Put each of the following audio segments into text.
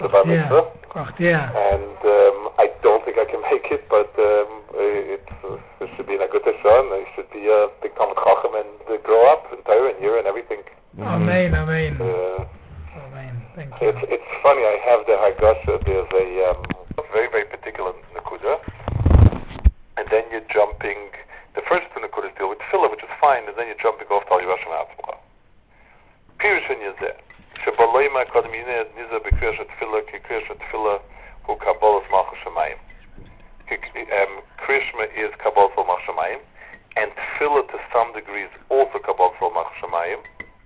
the bar mitzvah. Yeah. And I don't think I can make it, but it should be in a good shon. I should be a big Talmud Chacham and grow up in Torah and year and everything. Amen. Amen. Thank you. It's funny. I have the Hagasha. There's a very, very particular Nakuda, and then you're jumping. The first two Nakudas deal with tefillah, which is fine, and then you're jumping off to Yivashim Atzmach. Pirush Yizeh. Shebaloyma Kodem Yineh Nizah B'Kriyash Tefillah K'Kriyash Tefillah Hu Kabbalas Malchus Shemayim. Krishma is Kabbalas Malchus Shemayim, and tefillah to some degree is also Kabbalas Malchus Shemayim.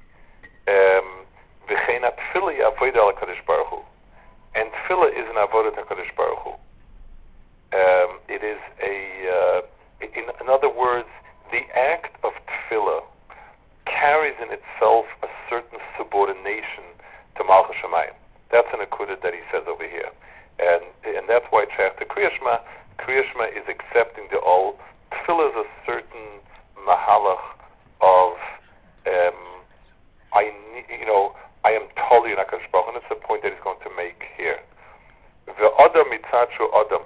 V'chein tefillah is avodah al Kadosh Baruch Hu, and tefillah is an avodah to Kadosh Baruch Hu. It is in other words, the act of tefillah carries in itself a certain subordination to Malchus Shemayim. That's an akudah that he says over here, and that's why it's shaykh to Kriya Shema. Kriya Shema is accepting the all. Tefillah is a certain mahalach of I am totally in HaKadosh Baruch Hu, and it's the point that he's going to make here. The Adam mitzadshu Adam.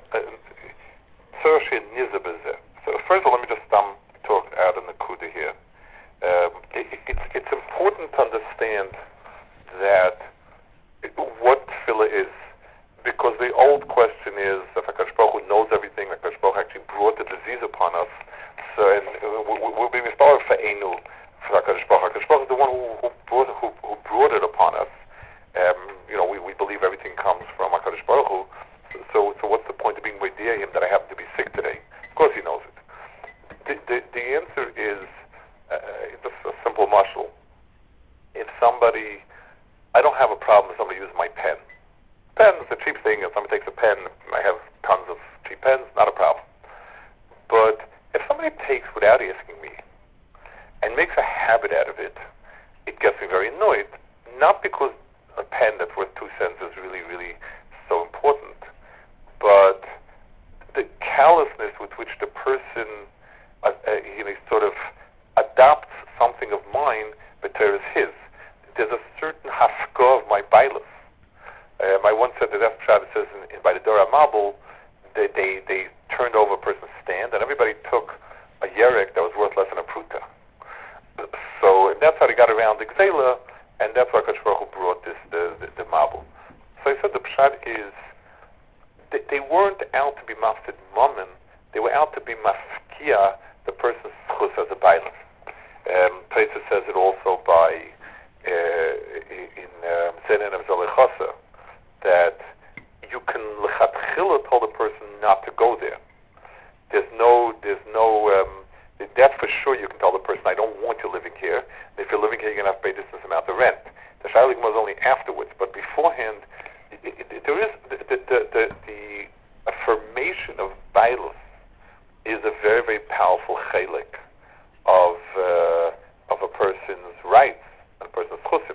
So first of all, let me just talk out in the Kuda here. It's important to understand that what tefillah is, because the old question is if HaKadosh Baruch Hu knows everything, HaKadosh Baruch Hu actually brought the disease upon us. So, and we'll be restored for Einu, for HaKadosh Baruch Hu. HaKadosh Baruch Hu is the one who brought it upon us. We believe everything comes from HaKadosh Baruch Hu. So what's the point of being with him that I happen to be sick today? Of course he knows it. The answer is just a simple mashal. If I don't have a problem if somebody uses my pen. Pen is a cheap thing. If somebody takes a pen, I have tons of cheap pens, not a problem. But if somebody takes without asking me and makes a habit out of it, it gets me very annoyed. Not because a pen that's worth 2 cents is really, really so important, but the callousness with which the person sort of adopts something of mine, but there is his. There's a certain hafka of my bailus. I once said that Shabbos says by the Dora Mabul, they turned over a person's stand, and everybody took a yerek that was worth less than a pruta. So that's how they got around the Gzela, and that's why Kadosh Baruch Hu brought the Mabul. So I said the pshat is they weren't out to be mafsid mammon, they were out to be mafkia the person's chus as a bailus. Taisa says it also by in Zenin of Zalechasa that you can lechatchila tell the person not to go there. There's no that for sure you can tell the person I don't want you living here. And if you're living here, you're going to have to pay this amount of rent. The shaylik was only afterwards, but beforehand, there is the affirmation of bailus is a very, very powerful chalik of a person's rights, and a person's chusim.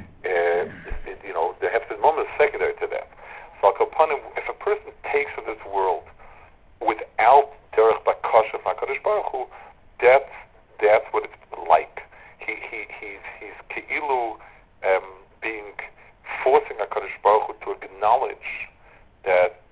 The hefted moment is secondary to that. So if a person takes from this world without derech bakasha from HaKadosh Baruch Hu, that's what it's like. He's keilu being forcing HaKadosh Baruch Hu to acknowledge that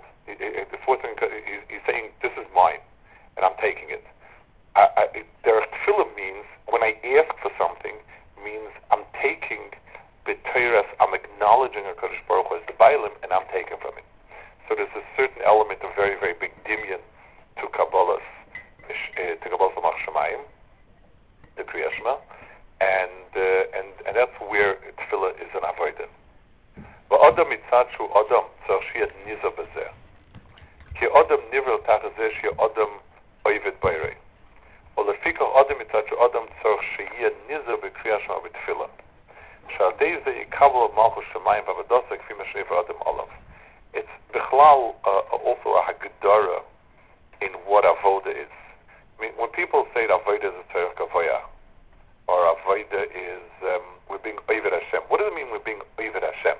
he's saying this is mine and I'm taking it. Derech tefillah means when I ask for something means I'm taking b'teiras, I'm acknowledging HaKadosh Baruch Hu as the bailim and I'm taking from it. So there's a certain element of very, very big dimyan to Kabbalah's Malchus Shemayim, the Kriya Shema, and that's where tefillah is an avodah. V'adam mitzadshu adam tzarich sheyeh nizah b'zeh. Ki adam nivra tachas zeh sheyeh adam oived b'irei. Ulefikach adam mitzadshu adam tzarich sheyeh nizah b'Kriya Shema b'tefillah. Sha'adei zeh yikabel Malchus Shemayim v'avadosa k'fi mashnev adam olav. It's bichlal also a hagdara in what avoda is. I mean, when people say that avoda is a tzarich kavoya, or avoda is we're being oived Hashem. What does it mean we're being oived Hashem?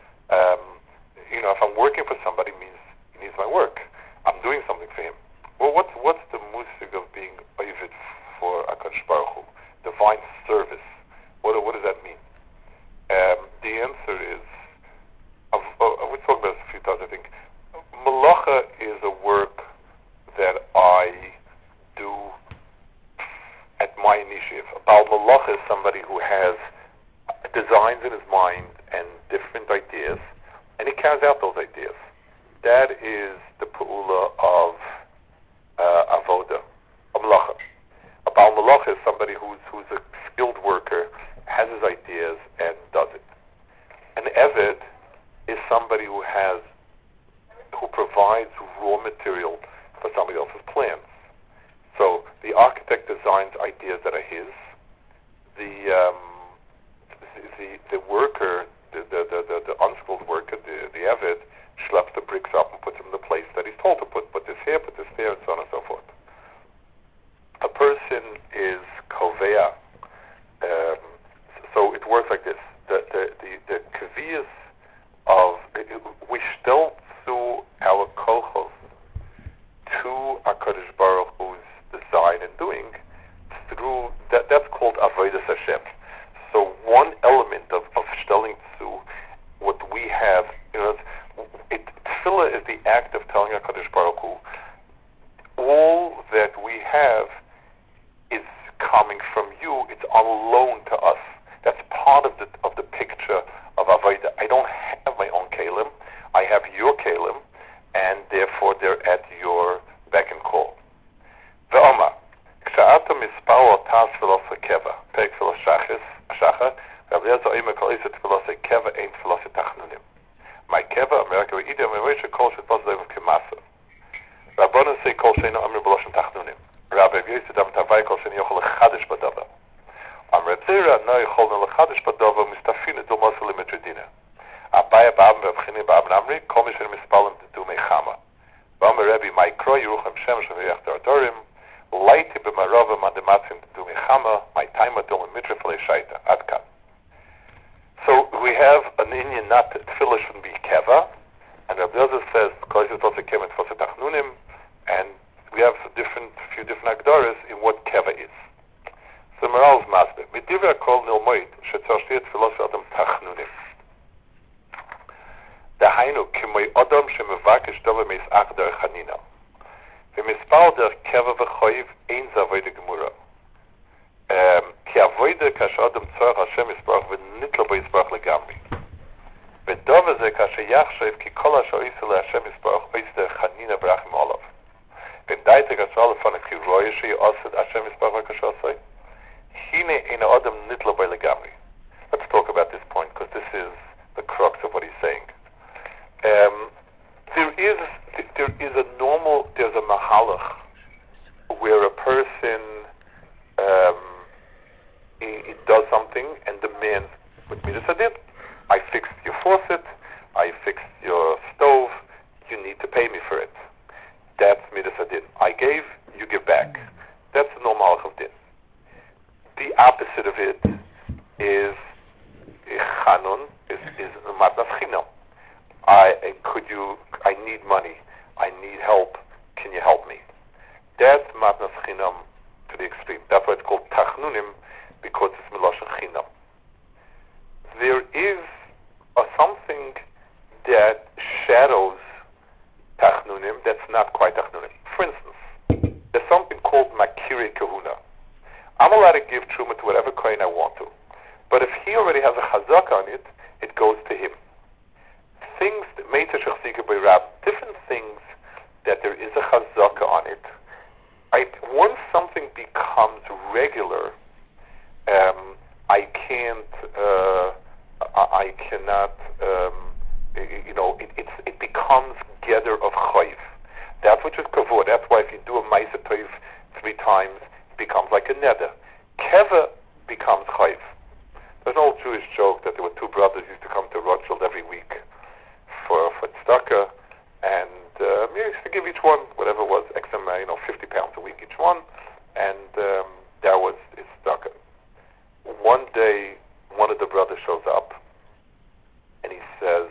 If I'm working for somebody, it means he needs my work. I'm doing something for him. Well, what's the musig of being oived for HaKadosh Baruch Hu? Divine service. What does that mean? The answer is somebody who has designs in his mind and different ideas, and he carries out those ideas. That is the pu'ula of avoda, of malacha. A Baal Malacha is somebody who's a skilled worker, has his ideas, and does it. An Eved is somebody who provides raw material for somebody else's plans. So the architect designs ideas that are his. The worker, the unskilled worker, the Eved, schleps the bricks up and puts them in the place that he's told to put this here, put this there, and so on and so forth. A person is kovea. So it works like this. The kaviyas of we still through our kochos to HaKadosh Baruch Hu's design and doing through that's called avodas Hashem. So one element of stelling through what we have, tefillah is the act of telling HaKadosh Baruch Hu, all that we have is coming from you. It's on loan to us. That's part of the picture of avodah. I don't have my own kelim. I have your kelim, and therefore they're at your beck and call. Ve'oma, k'sha'ata misparo tas philosophy keva, pek philosophy shachar, Rabbi Eliezer oimer kol isa philosophy keva ein philosophy tachnunim. My keva, America ve'idem, ve'resha kol shet pozlev k'masa. Rabbanon say kol sheina omer b'loshen tachnunim. Rabbi Yosef dam tavai kol sheina yochol l'chadish b'dava. Amr Tzira no yocholna l'chadish b'dava mistafina dul mosel l'metredina. Abaya ba'am ve'avchini ba'am namri kol misher mispalim t'du mechama. V'amr Rebbe ma'ikro yiruchem shemesh v'yach dardorim laiti b'marova mandematzim t'du mechama my time adul mitre f'lei shaita adkan. So we have an Indian not tefillah shouldn't be keva, and Rabbi Eliezer says kol yisrael tose keva tose tachnunim, and we have a few different agdoras in what keva is. So Moral's masbeh midivra kol nilmoid shetzarshtiet philosophy adam tachnunim. Dahainu kimoy adam shemevakesh davar meis achdar chanina. V'mispal der keva v'choiv ein zavoide gemura. Ki avoide kash adam tzarach Hashem yisbarach v'nitlo bo yisbarach legamri. V'davar ze kash yachshev ki kol asher oisel Hashem yisbarach oisder chanina v'rachim olav. Wenn daite gasal von a kiroyishe osed Hashem yisbarach v'kashosai. Hine ein adam nitlo bo legamri. Let's talk about this point because this is the crux of what he's saying. There's a mahalach where a person he does something and demands with midas hadin. I fixed your faucet, I fixed your stove, you need to pay me for it. That's midas hadin. I gave, you give back. That's the normal halach of din. The opposite of it is chanun, is matnas chinam. I need money. I need help. Can you help me? That's matnas chinam to the extreme. That's why it's called tachnunim, because it's miloshen chinam. There is something that shadows tachnunim that's not quite tachnunim. For instance, there's something called makiri kahuna. I'm allowed to give truma to whatever kohen I want to. But if he already has a chazak on it, it goes to him. Things that different things that there is a chazaka on it. Once something becomes regular, I cannot. It becomes gather of chayv. That which is kavod. That's why if you do a ma'aseh tov 3 times, it becomes like a neder. Keva becomes chayv. There's an old Jewish joke that there were 2 brothers who used to come to Rothschild every week for tzedakah, and he used to give each one whatever it was, X amount, 50 pounds a week each one, and that was his tzedakah. One day, one of the brothers shows up, and he says,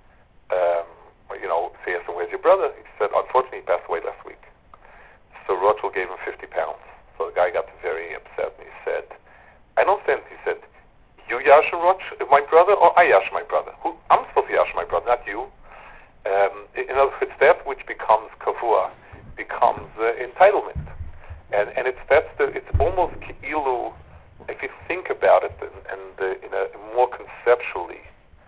he asked him, where's your brother? He said, unfortunately, he passed away last week. So Rothschild gave him 50 pounds. So the guy got very upset, and he said, I don't understand. He said, you yash my brother, or I yash my brother? I'm supposed to yash my brother, not you. In other words, that which becomes kavua, becomes entitlement, and it's almost ki'ilu if you think about it, and in a more conceptually,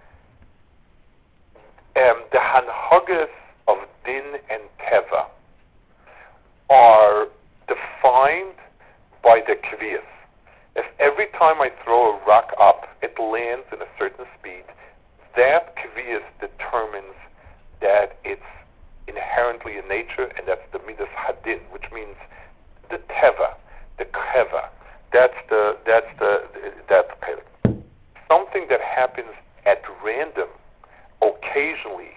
the hanhagas of din and teva are defined by the kviyas. If every time I throw a rock up, it lands in a certain speed, that kviyas determines that it's inherently in nature, and that's the midas hadin, which means the teva, the keva. That's something that happens at random, occasionally.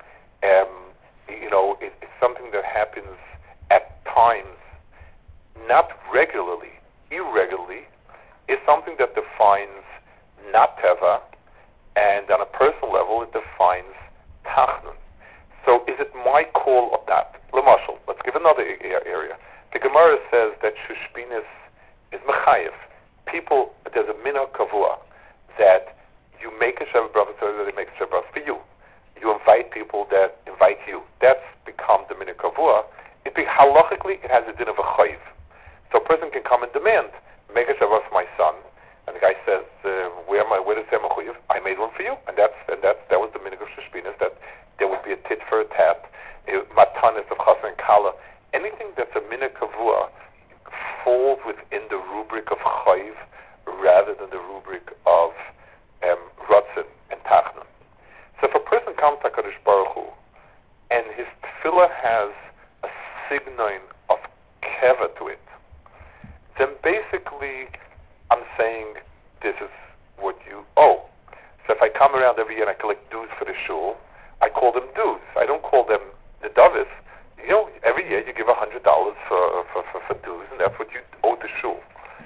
It's something that happens at times, not regularly, irregularly, is something that defines not teva, and on a personal level, it defines tachnun. So is it my call or not? L'mashal, let's give another area. The Gemara says that shushbinis is mechayev. People, there's a minhag kavua that you make a Shabbat bracha so that they make a Shabbat bracha for you. You invite people that invite you. That's become the minhag kavua. Halachically, it has a din of a chayiv. So a person can come and demand, make a Shabbat for my son, and the guy says, where does there mechuyev? I made one for you, and that was the minhag of shushbinis, that there would be a tit for a tat, matanis of chassan and kala. Anything that's a minhag kavua falls within the rubric of chayiv rather than the rubric of ratzin and tachnun. So if a person comes to HaKadosh Baruch Hu and his tefillah has a signon of keva to it, then basically I'm saying this is what you owe. So if I come around every year and I collect dues for the shul, I call them dues. I don't call them the davis. Every year you give $100 for dues, and that's what you owe the shul.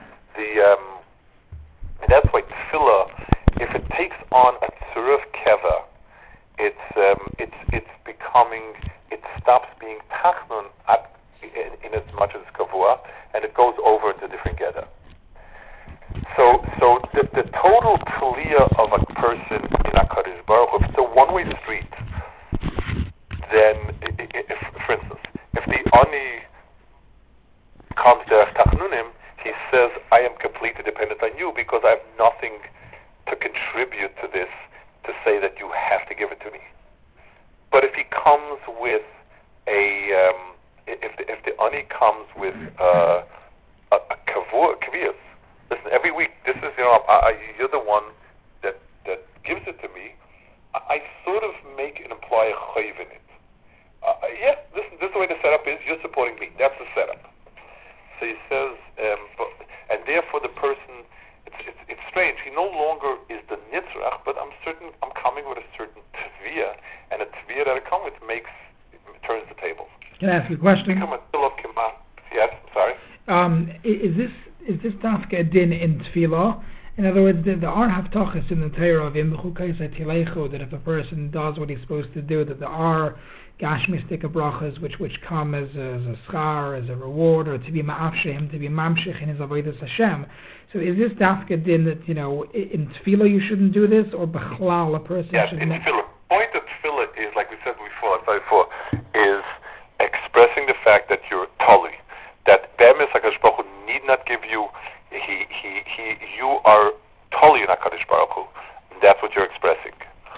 And that's why tefillah, if it takes on a tzuruf keva, it's becoming, it stops being tachnun in as much as kavua, and it goes over into different geda. So the total kliyah of a person in HaKadosh Baruch Hu, if it's a one-way street, then, for instance, if the ani comes to tachnunim, he says, I am completely dependent on you because I have nothing to contribute to this to say that you have to give it to me. But if he comes with if the ani comes with a kaviyas, listen, every week, this is, you're the one that gives it to me, I sort of make and imply a chayiv in it. Listen, this is the way the setup is, you're supporting me, that's the setup. So he says, and therefore the person, it's strange, he no longer is the nitzrach, but I'm coming with a certain tviyah, and a tviyah that I come with turns the tables. Can I ask you a question? Yes, sorry. Is this dafka din in tefillah? In other words, there are haftachas in the Torah of that if a person does what he's supposed to do, that there are gashmistic brachas which come as a schar, as a reward, or to be ma'afshehim, to be mamshich in his avodas Hashem. So is this dafka din that, in tefillah you shouldn't do this, or b'chlal a person should in tefillah. The point of tefillah is, like we said before, is expressing the fact that you're tali, that Be'emes HaKadosh Baruch Hu need not give you, you are tali in HaKadosh Baruch Hu. That's what you're expressing.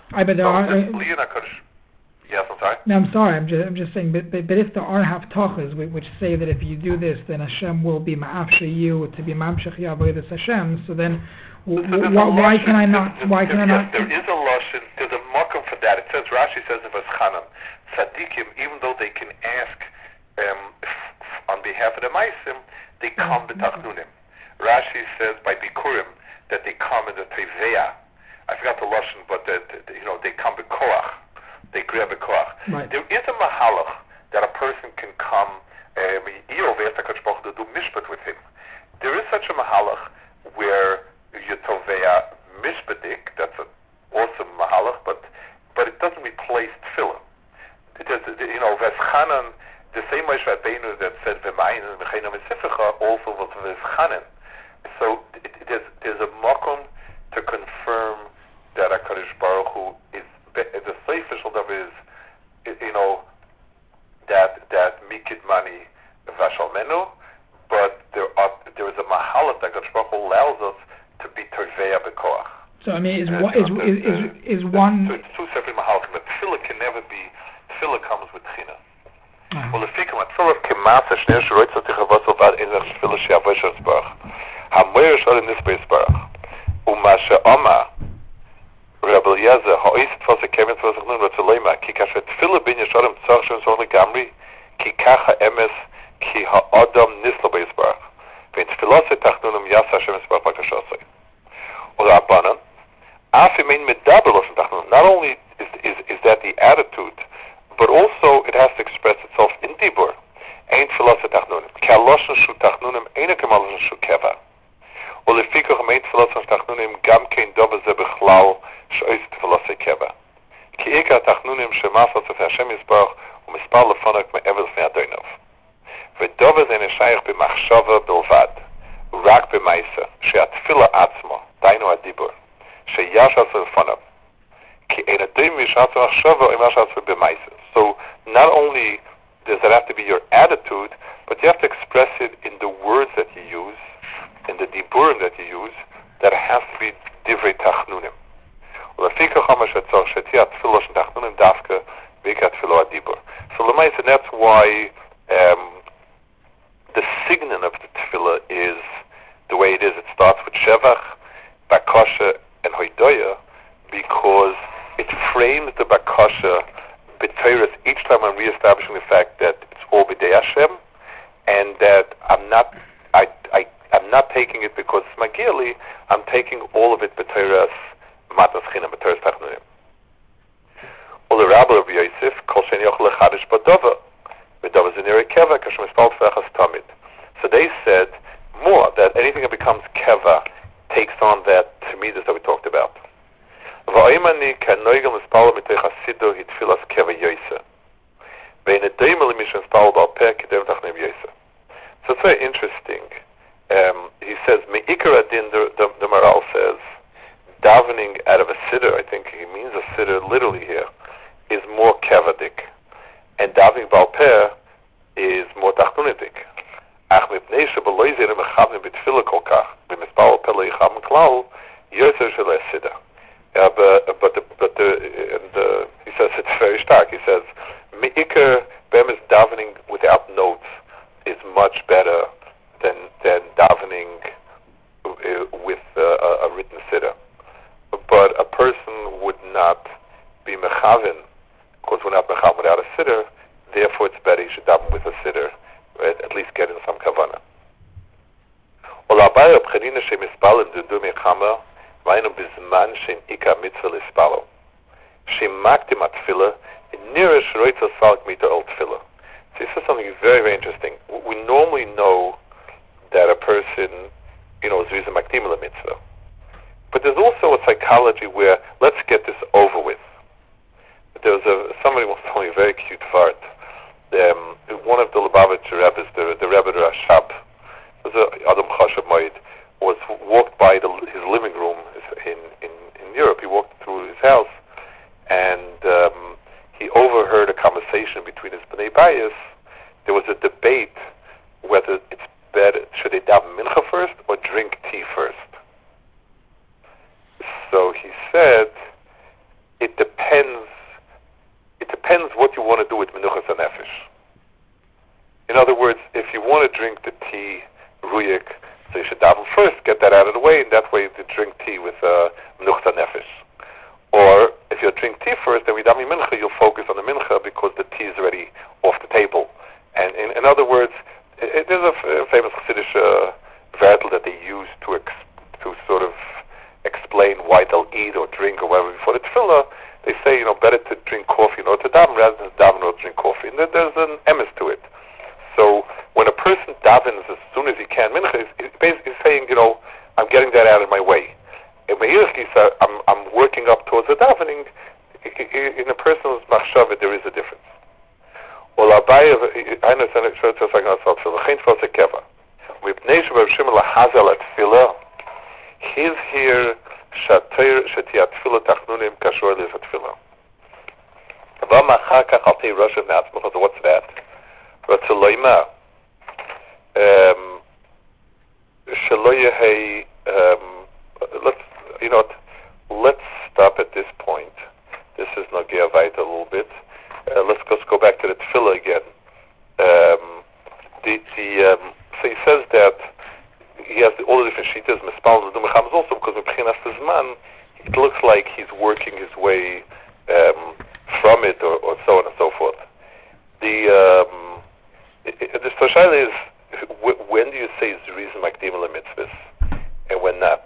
Yes, I'm sorry. No, I'm sorry. I'm just saying. But if there are haftachas which say that if you do this, then Hashem will be ma'afshe you to be mamshech avodas Hashem. So then, why can I not? Why can I not? There is a lashon. There's a makom for that. It says, Rashi says of Chanan, tzaddikim, even though they can ask on behalf of the maisim, they come b'tachnunim. Rashi says by bikurim that they come in the teveya. I forgot the lashon, but they come b'koach. They grab a koach. Right. There is a mahalach that a person can come to do mishpat with him. There is such a mahalach where you toveya mishpatik. That's an awesome mahalach, but it doesn't replace tefillah. Veschanan, the same Moshe Rabbeinu that said v'mayin and v'cheina mesifecha also was veschanan. So there's a makom to confirm that HaKadosh Baruch Hu is the sefer of is, that mikid mani vashalmenu, but there is a mahalat that HaKadosh Baruch Hu allows us bekoach. So I mean, is one? So it's two separate mahalchim. But tefillah can never be. Tefillah comes with china. Well, if you come at tefillah kemasa shnei shroitz otichavasul vad in the tefillah she'avoshas barach. Hamoyer shor in this base barach. Umasha Oma Rabbi Eliezer ha'ois tfasa kemen tfasa chnun ratzalema ki kasher tefillah bin yesharim tzach shem zorli gamri ki kacha emes ki ha'adam nislo base barach. Vein tefillah se tachnunum yasa Hashem esbarach bakashasai. Or Rabbanan. Not only is that the attitude, but also it has to express itself in dibur. Ein tefillah tachnunim. Ki haloshen shu tachnunim eina kemaloshen shu keva. Ulefikoch ein tefillah tachnunim gam kein dova ze bechlal shois tefillah keva. Ki eka tachnunim shemasas of Hashem yisbarach umispal lefonak me'evel fnei adoinov. V'dova ze neshayach b'machshava bilvad. Rak b'maisa. She'atefillah atzmo. Dainu adibur. So not only does it have to be your attitude, but you have to express it in the words that you use, in the diburim that you use, that it has to be divrei tachnunim. So that's why the signon of the tefillah is the way it is. It starts with shevach, bakasha, and hoidoya, because it frames the bakasha b'teiras each time I'm reestablishing the fact that it's all b'dei Hashem, and that I'm not taking it because it's magili. I'm taking all of it b'teiras matas chinam, b'teiras tachnunim. Ol Rabbi Yosef kol shein yochel lechadish b'dova b'dova zinirei keva kashem mispal tefachas tamid. So they said more that anything that becomes keva takes on that tamidas that we talked about. So it's very interesting. He says, Me'ikar adin, the Maral says, davening out of a siddur, I think he means a siddur literally here, is more kavadik. And davening Baal Peh is more tachnunidik. Ach mipnei shebeloi zeh mechavnim b'tefillah kol kach, b'mispal Peh lo yichavim klal, yoser shel siddur. He says it's very stark. He says, Me'ikar bemis davening without notes is much better than davening with a written siddur. But a person would not be mechavin, because we're not mechavin without a siddur. Therefore, it's better he should daven with a siddur, right? At least get in some kavanah. Olabayah b'chenina shemispalin dudu mechama vaynu bizman shem ika mitzvah lispalo shem maktim atfila nira shroitza salk mita ol tefillah. So this is something very, very interesting. We normally know that a person, is using maktim la mitzvah, but there's also a psychology where let's get this over with. There was somebody once told me a very cute fart. One of the Lubavitcher Rebbes, the Rebbe Rashab, was Adam Chashav Moed, was walked by his living room in Europe. He walked through his house, and he overheard a conversation between his Bnei Bayis. There was a debate whether it's better, should they daven mincha first or drink tea first. So he said, it depends what you want to do with menuchas hanefesh. In other words, if you want to drink the tea ruyik, so you should daven first, get that out of the way, and that way you drink tea with menuchas hanefesh. Or if you drink tea first, then we daven mincha, you'll focus on the mincha because the tea is already off the table. And in other words, there's a famous Chassidish vertel that they use to sort of explain why they'll eat or drink or whatever before the tefillah. They say, better to drink coffee in order to daven rather than daven or drink coffee. And there's an emes to it. So when a person davens as soon as he can mincha, he's basically saying, I'm getting that out of my way. In I'm working up towards the davening. In a person's machshava, there is a difference. Well, Abaye, I understand it. He's here. Shatiat tefillah tachnunim kashor liv tefillah. V'ama chakach al tei Rosh Hashanah. What's that? Ratzuloyma. Shaloyahei. you know what? Let's stop at this point. This is Nagia Vait a little bit. Let's just go back to the tefillah again. So he says that he has all the different shittas, mispal and dumecham, also because of B'chinas Zman, it looks like he's working his way from it, or so on and so forth. The Shayla is, when do you say is the reason Makdim LeMitzvahs, and when not?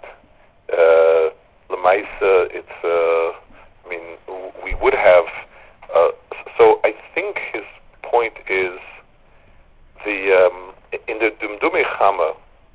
L'maisa, it's, we would have, so I think his point is, in the Dumdumei Chama,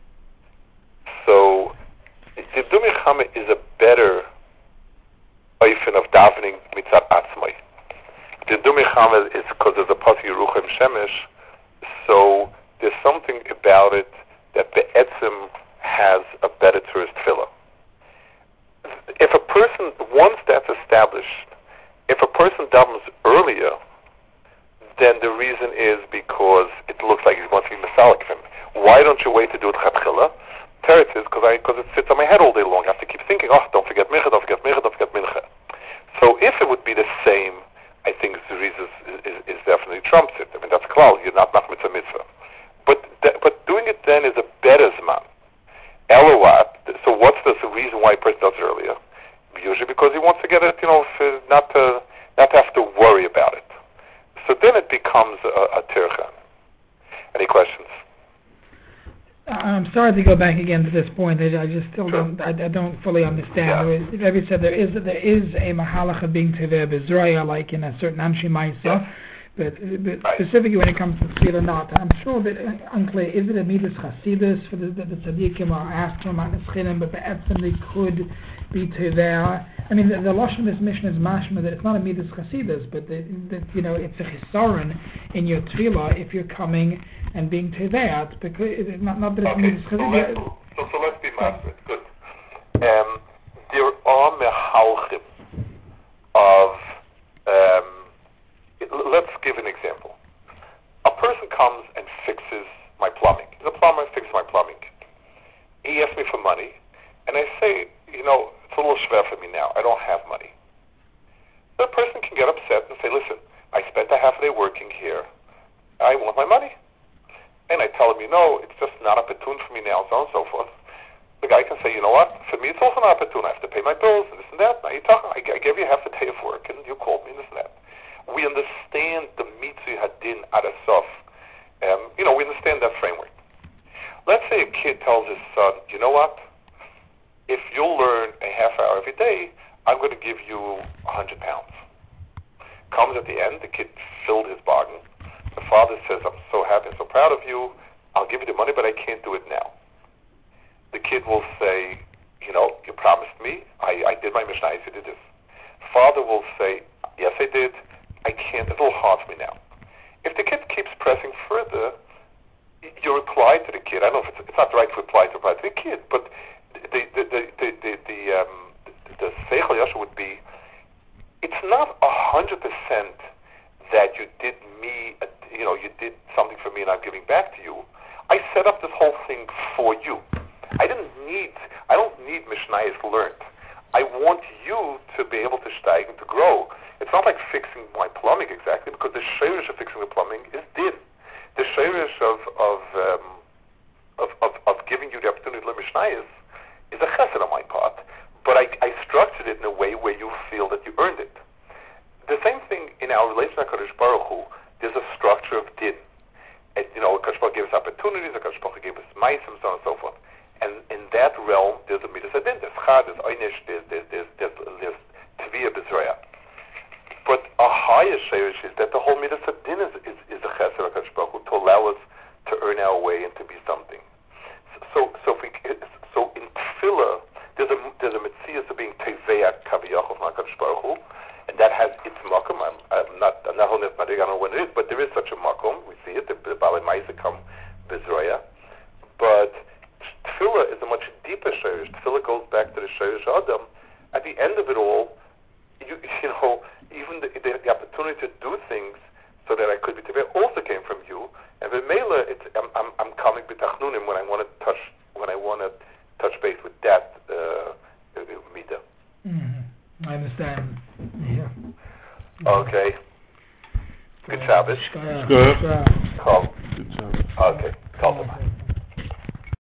so the Dumdumei Chama is a better oifen of davening mitzat atzmai. The Dumdumei Chama is because of the Pasuk Yeruchem Shemesh, so there's something about it that be'etzim has a better tourist tefillah. If a person, once that's established, if a person davens earlier, then the reason is because it looks like he wants to be Masalik him. Why don't you wait to do it Chatchila? Teretz is because it sits on my head all day long. I have to keep thinking, don't forget Mincha, don't forget Mincha, don't forget Mincha. So if it would be the same, I think the reason is definitely trumps it. That's klal. You're not machmitz a mitzvah. But doing it then is a better zman. Elowat. So what's the reason why a person does it earlier? Usually because he wants to get it, not to have to worry about it. So then it becomes a tircha. Any questions? I'm sorry to go back again to this point. I just still don't fully understand. Yeah. As you said, there is a mahalach of being teveh b'zraya, like in a certain Anshi Maisa, but specifically when it comes to tefillah, not. I'm sure a bit unclear. Is it a midas chasidus for the tzaddikim or askim or neschinim, but be'etzim they could be teveh? The lashon of this mission is mashma that it's not a midas chasidus, but that it's a chisaron in your tefillah if you're coming and being teveat, because it's not that it's midas chasidus. So let's be master. Good. There are mehalchim of. Let's give an example. A person comes and fixes my plumbing. He's a plumber, fixes my plumbing. He asks me for money, and I say, it's a little schwer for me now. I don't have money. The person can get upset and say, listen, I spent a half a day working here. I want my money. And I tell him, it's just not opportune for me now, so on and so forth. The guy can say, you know what? For me, it's also not opportune. I have to pay my bills, and this and that. Now I gave you half a day of work, and you called me, and this and that. We understand the mitzvah hadin adasof. We understand that framework. Let's say a kid tells his son, you know what? If you'll learn a half hour every day, I'm going to give you 100 pounds. Comes at the end, the kid filled his bargain. The father says, I'm so happy and so proud of you. I'll give you the money, but I can't do it now. The kid will say, you promised me. I did my mishnah. You did this. Father will say, yes, I did. I can't. It's a little hard for me now. If the kid keeps pressing further, you reply to the kid. I don't know if it's not right to reply to the kid, but the seichel yasha would be, it's not 100% that you did me, you did something for me and I'm giving back to you. I set up this whole thing for you. I don't need mishnayos learned. I want you to be able to steig and to grow. It's not like fixing my plumbing exactly, because the shayrish of fixing the plumbing is din. The shayrish of giving you the opportunity to learn mishnayos is a chesed on my part, but I structured it in a way where you feel that you earned it. The same thing in our relation to HaKadosh Baruch Hu, there's a structure of din. And, HaKadosh Baruch Hu gave us opportunities, HaKadosh Baruch Hu gave us maisim, so on and so forth. And in that realm, there's a midas adin, there's chad, there's einish, there's tviyah b'zraya. But a higher shayrish is that the whole midas adin is a chesed of HaKadosh Baruch Hu to allow us to earn our way and to be something. So in tefillah, there's a mitzvah of being teveat kaviyachol from HaKadosh Baruch Hu, and that has its makom. I'm not holding it, I don't know when it is, but there is such a makom. We see it. The Balei Maisa come b'zraya, but tefillah is a much deeper shayrish. Tefillah goes back to the shayrish Adam. At the end of it all, even the opportunity to do things so that I could be teveh also came from you. And with Mela, I'm coming b'tachnunim when I want to touch base with that Okay. Good Shabbos. Shkoyach. Call. Good Shabbos. Okay. Call them.